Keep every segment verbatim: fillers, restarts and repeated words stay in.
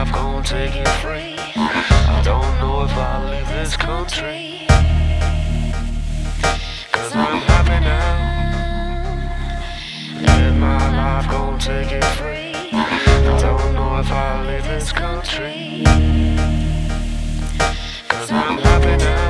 life gonna take it free. I don't know if I'll leave this country, cause I'm happy now. And my life gonna take it free. I don't know if I'll leave this country, cause I'm happy now.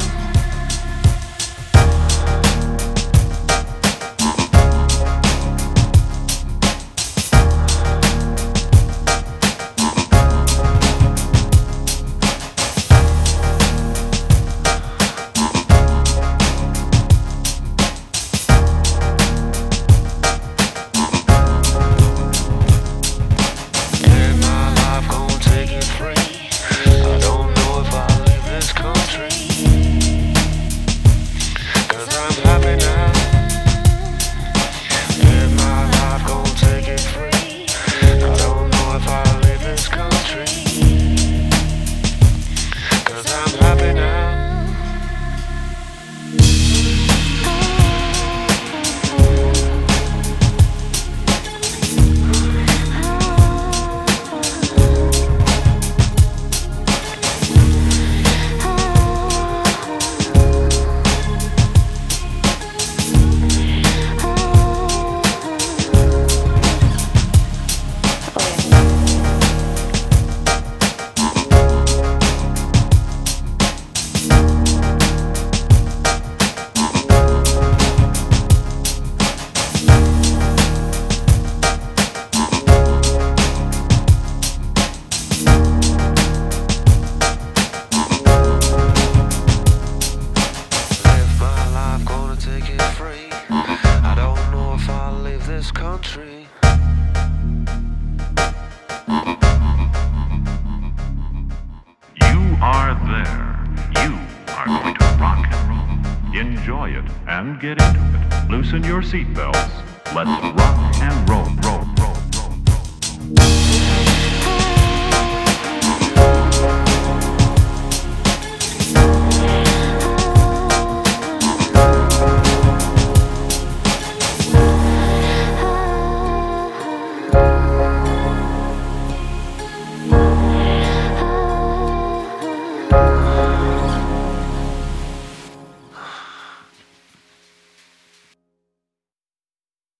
This country. You are there. You are going to rock and roll. Enjoy it and get into it. Loosen your seatbelts. Let's rock and roll, roll, roll, roll, roll.